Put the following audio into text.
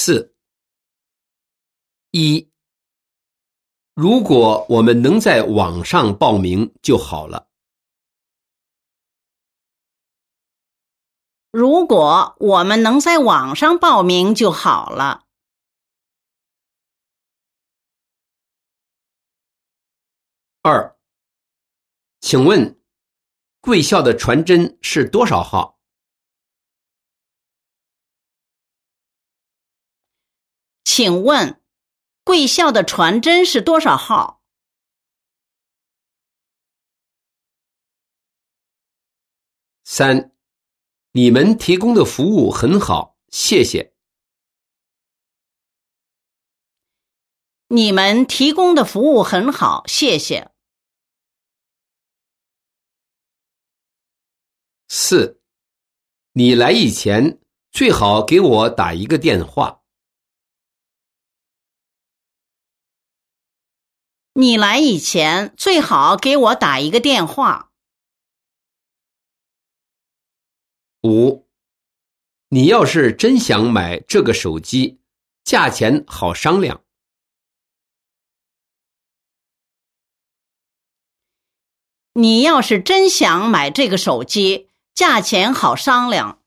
4. 1. 如果我们能在网上报名就好了。 如果我们能在网上报名就好了。 2. 请问贵校的传真是多少号？ 请问贵校的传真是多少号 ？3. 你们提供的服务很好，谢谢。 你们提供的服务很好，谢谢。 4. 你来以前最好给我打一个电话。 你来以前最好给我打一个电话。 5. 你要是真想买这个手机，价钱好商量。 你要是真想买这个手机，价钱好商量。